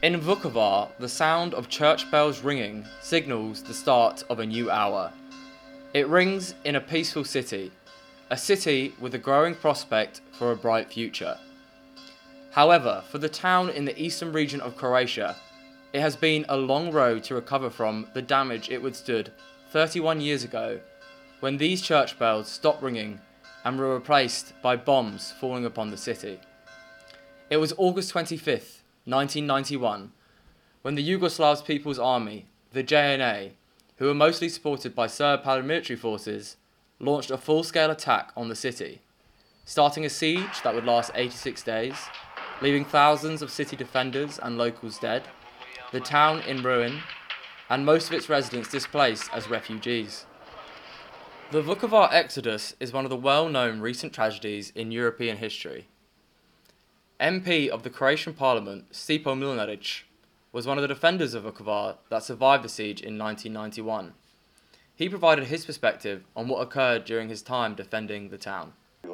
In Vukovar, the sound of church bells ringing signals the start of a new hour. It rings in a peaceful city, a city with a growing prospect for a bright future. However, for the town in the eastern region of Croatia, it has been a long road to recover from the damage it withstood 31 years ago, when these church bells stopped ringing and were replaced by bombs falling upon the city. It was August 25th, 1991, when the Yugoslav People's Army, the JNA, who were mostly supported by Serb paramilitary forces, launched a full-scale attack on the city, starting a siege that would last 86 days, leaving thousands of city defenders and locals dead, the town in ruin, and most of its residents displaced as refugees. The Vukovar exodus is one of the well-known recent tragedies in European history. MP of the Croatian Parliament, Stipo Mlinarić, was one of the defenders of Vukovar that survived the siege in 1991. He provided his perspective on what occurred during his time defending the town.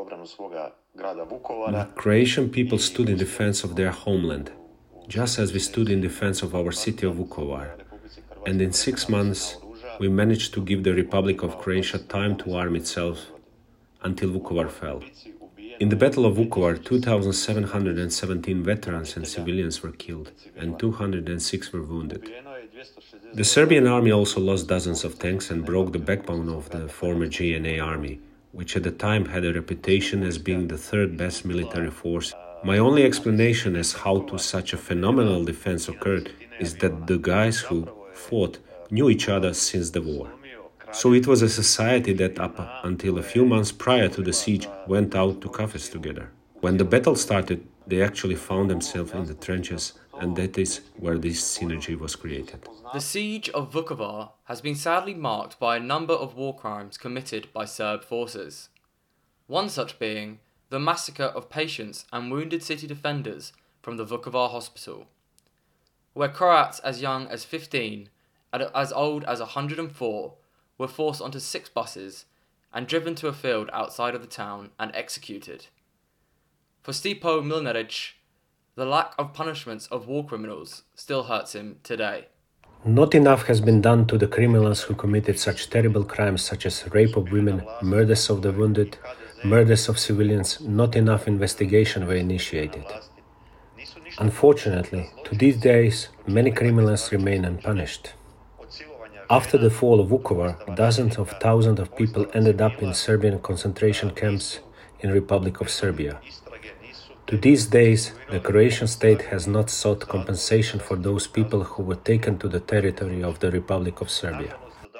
The Croatian people stood in defense of their homeland, just as we stood in defense of our city of Vukovar. And in 6 months, we managed to give the Republic of Croatia time to arm itself until Vukovar fell. In the Battle of Vukovar, 2,717 veterans and civilians were killed, and 206 were wounded. The Serbian army also lost dozens of tanks and broke the backbone of the former JNA army, which at the time had a reputation as being the third best military force. My only explanation as how to such a phenomenal defense occurred is that the guys who fought knew each other since the war. So it was a society that up until a few months prior to the siege went out to cafes together. When the battle started, they actually found themselves in the trenches, and that is where this synergy was created. The siege of Vukovar has been sadly marked by a number of war crimes committed by Serb forces. One such being the massacre of patients and wounded city defenders from the Vukovar hospital, where Croats as young as 15 and as old as 104 were forced onto 6 buses and driven to a field outside of the town and executed. For Stipo Mlinarić, the lack of punishments of war criminals still hurts him today. Not enough has been done to the criminals who committed such terrible crimes such as rape of women, murders of the wounded, murders of civilians. Not enough investigation were initiated. Unfortunately, to these days, many criminals remain unpunished. After the fall of Vukovar, dozens of thousands of people ended up in Serbian concentration camps in Republic of Serbia. To these days, the Croatian state has not sought compensation for those people who were taken to the territory of the Republic of Serbia.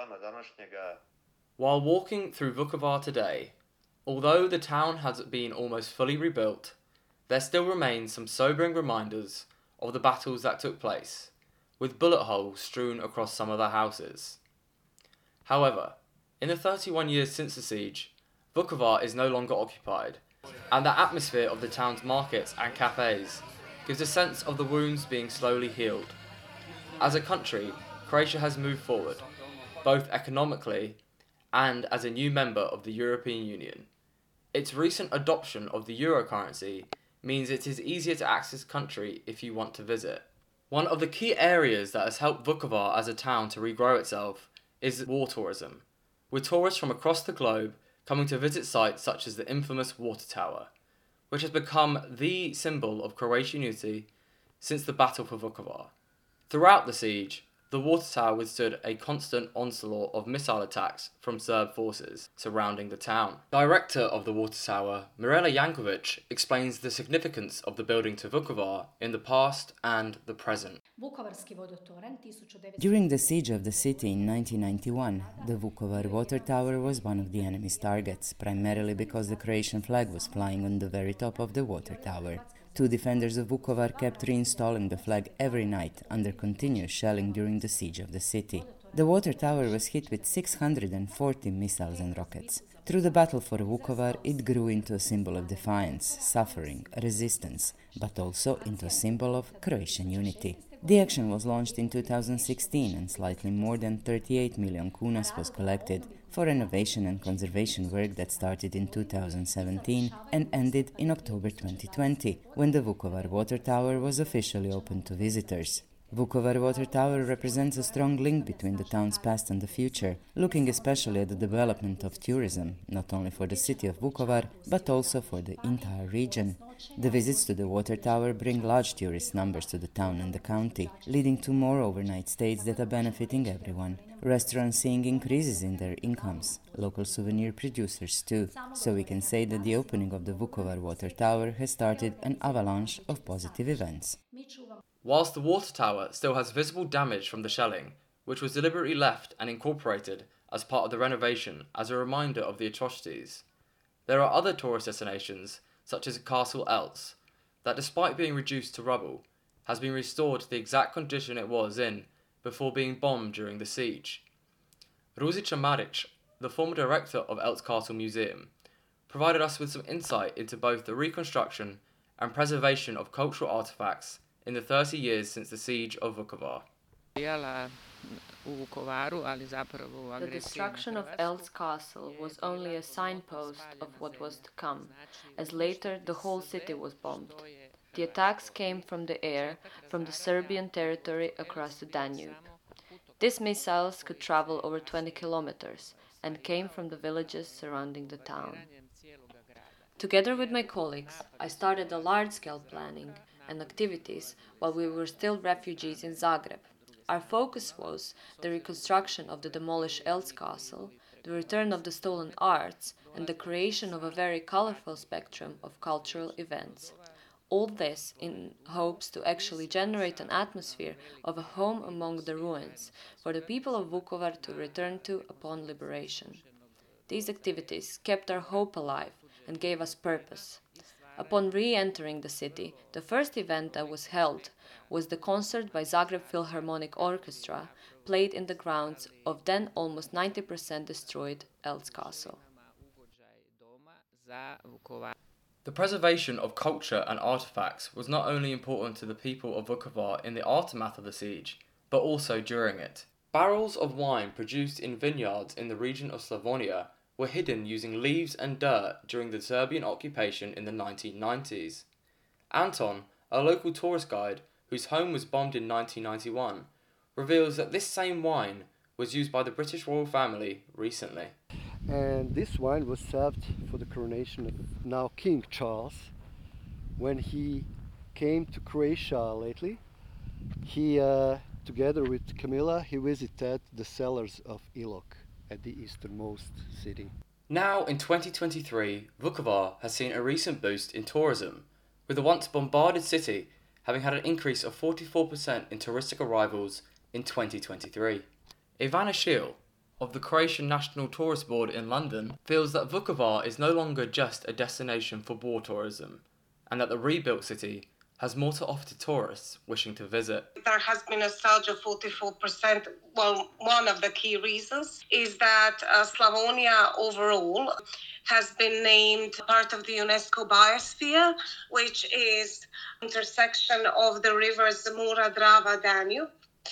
While walking through Vukovar today, although the town has been almost fully rebuilt, there still remain some sobering reminders of the battles that took place, with bullet holes strewn across some of the houses. However, in the 31 years since the siege, Vukovar is no longer occupied, and the atmosphere of the town's markets and cafes gives a sense of the wounds being slowly healed. As a country, Croatia has moved forward, both economically and as a new member of the European Union. Its recent adoption of the euro currency means it is easier to access the country if you want to visit. One of the key areas that has helped Vukovar as a town to regrow itself is war tourism, with tourists from across the globe coming to visit sites such as the infamous Water Tower, which has become the symbol of Croatian unity since the battle for Vukovar. Throughout the siege, the Water Tower withstood a constant onslaught of missile attacks from Serb forces surrounding the town. Director of the Water Tower, Mirela Jankovic, explains the significance of the building to Vukovar in the past and the present. During the siege of the city in 1991, the Vukovar Water Tower was one of the enemy's targets, primarily because the Croatian flag was flying on the very top of the water tower. 2 defenders of Vukovar kept reinstalling the flag every night under continuous shelling during the siege of the city. The water tower was hit with 640 missiles and rockets. Through the battle for Vukovar, it grew into a symbol of defiance, suffering, resistance, but also into a symbol of Croatian unity. The action was launched in 2016 and slightly more than 38 million kunas was collected for renovation and conservation work that started in 2017 and ended in October 2020, when the Vukovar Water Tower was officially opened to visitors. Vukovar Water Tower represents a strong link between the town's past and the future, looking especially at the development of tourism, not only for the city of Vukovar, but also for the entire region. The visits to the water tower bring large tourist numbers to the town and the county, leading to more overnight stays that are benefiting everyone. Restaurants seeing increases in their incomes, local souvenir producers too, so we can say that the opening of the Vukovar Water Tower has started an avalanche of positive events. Whilst the water tower still has visible damage from the shelling, which was deliberately left and incorporated as part of the renovation as a reminder of the atrocities, there are other tourist destinations, such as Castle Eltz, that despite being reduced to rubble, has been restored to the exact condition it was in before being bombed during the siege. Ružica Marić, the former director of Eltz Castle Museum, provided us with some insight into both the reconstruction and preservation of cultural artefacts in the 30 years since the siege of Vukovar. The destruction of Eltz Castle was only a signpost of what was to come, as later the whole city was bombed. The attacks came from the air, from the Serbian territory across the Danube. These missiles could travel over 20 kilometers and came from the villages surrounding the town. Together with my colleagues, I started a large-scale planning and activities while we were still refugees in Zagreb. Our focus was the reconstruction of the demolished Eltz Castle, the return of the stolen arts, and the creation of a very colorful spectrum of cultural events. All this in hopes to actually generate an atmosphere of a home among the ruins for the people of Vukovar to return to upon liberation. These activities kept our hope alive and gave us purpose. Upon re-entering the city, the first event that was held was the concert by Zagreb Philharmonic Orchestra, played in the grounds of then almost 90% destroyed Eltz Castle. The preservation of culture and artifacts was not only important to the people of Vukovar in the aftermath of the siege, but also during it. Barrels of wine produced in vineyards in the region of Slavonia were hidden using leaves and dirt during the Serbian occupation in the 1990s. Anton, a local tourist guide whose home was bombed in 1991, reveals that this same wine was used by the British royal family recently. And this wine was served for the coronation of now King Charles. When he came to Croatia lately, he, together with Camilla, he visited the cellars of Ilok at the easternmost city. Now in 2023, Vukovar has seen a recent boost in tourism, with the once bombarded city having had an increase of 44% in touristic arrivals in 2023. Ivana Scheel, of the Croatian National Tourist Board in London, feels that Vukovar is no longer just a destination for war tourism, and that the rebuilt city has more to offer to tourists wishing to visit. There has been a surge of 44%. Well, one of the key reasons is that Slavonia overall has been named part of the UNESCO Biosphere, which is intersection of the rivers Mura, Drava, Danube.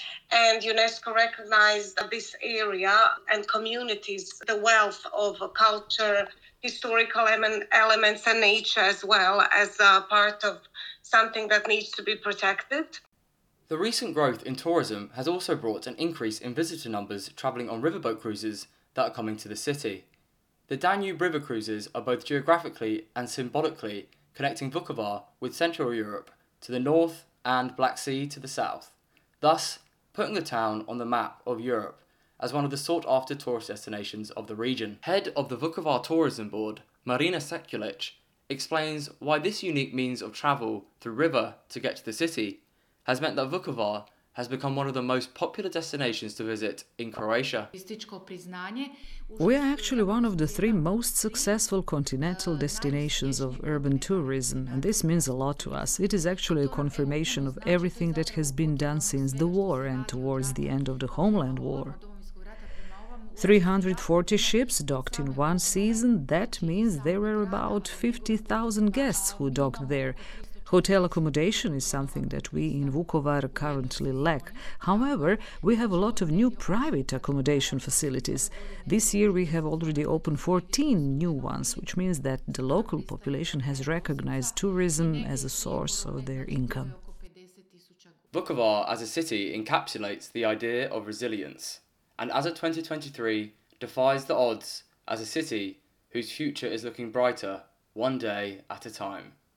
And UNESCO recognized this area and communities, the wealth of culture, historical elements and nature as well as a part of something that needs to be protected. The recent growth in tourism has also brought an increase in visitor numbers travelling on riverboat cruises that are coming to the city. The Danube river cruises are both geographically and symbolically connecting Vukovar with Central Europe to the north and Black Sea to the south, thus putting the town on the map of Europe as one of the sought-after tourist destinations of the region. Head of the Vukovar Tourism Board, Marina Sekulic, explains why this unique means of travel through river to get to the city has meant that Vukovar has become one of the most popular destinations to visit in Croatia. We are actually one of the 3 most successful continental destinations of urban tourism, and this means a lot to us. It is actually a confirmation of everything that has been done since the war and towards the end of the Homeland War. 340 ships docked in one season, that means there were about 50,000 guests who docked there. Hotel accommodation is something that we in Vukovar currently lack. However, we have a lot of new private accommodation facilities. This year we have already opened 14 new ones, which means that the local population has recognized tourism as a source of their income. Vukovar as a city encapsulates the idea of resilience, and as of 2023 defies the odds as a city whose future is looking brighter one day at a time.